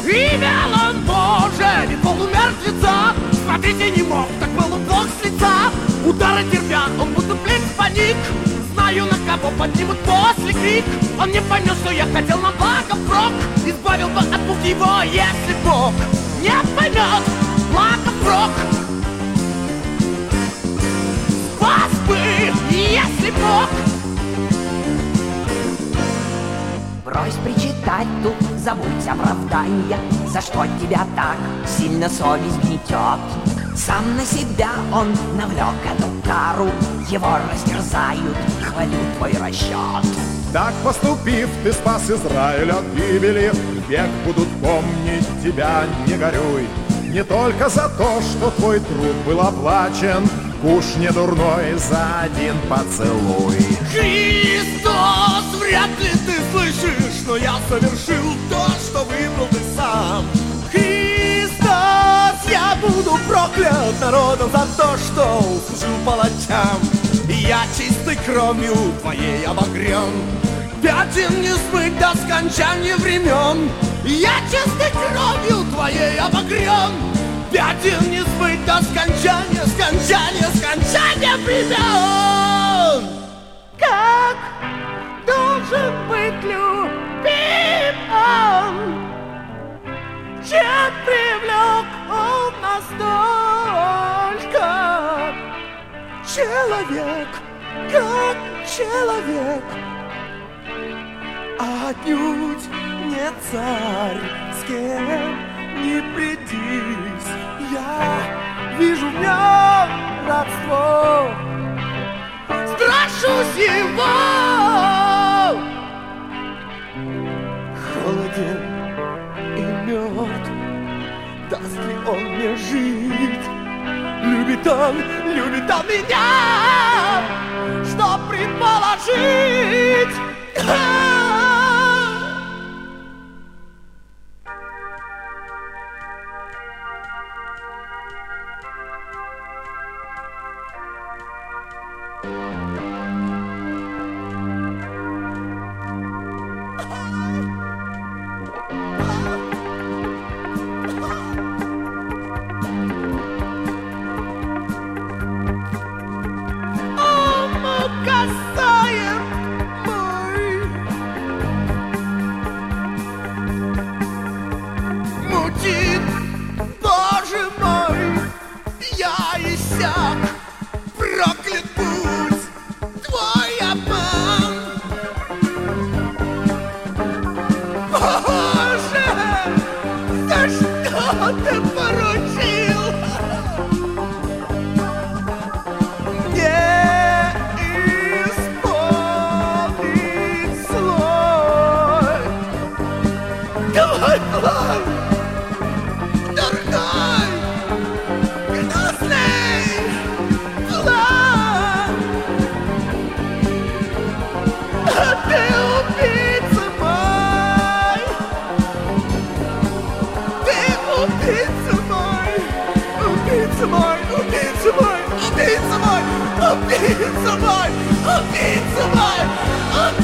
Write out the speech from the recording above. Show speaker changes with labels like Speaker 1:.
Speaker 1: И вел он Боже, не полумертвеца. Смотрите, не мог, так был он Бог с лица. Удары терпя, он будто плеть паник. Знаю, на кого поднимут после крик. Он не понял, что я хотел на благо впрок. Избавил бы от мук его, если Бог не поймет благо впрок. Спас бы, если Бог.
Speaker 2: Брось причитать тут, забудь оправдания. За что тебя так сильно совесть гнетет? Сам на себя он навлек эту кару. Его растерзают, хвалю твой расчет.
Speaker 3: Так поступив, ты спас Израиль от гибели. Век будут помнить тебя, не горюй. Не только за то, что твой труд был оплачен. Куш не дурной за один поцелуй.
Speaker 1: Христос, вряд ли ты слышишь, но я совершил то, что выбрал ты сам. Христос, я буду проклят народом за то, что служил палачам. Я чистой кровью твоей обогрен, пятен не смыть до скончания времен. Я чистой кровью твоей обогрен, пятен не смыть до скончания, скончания времен. Как должен быть любим он, чем привлек он настолько? Человек, как человек, отнюдь не царь, с кем не придись. Я вижу в нем родство, страшусь его. Холоден и мертв, даст ли он мне жить? Любит он меня, что предположить? Убийца мой!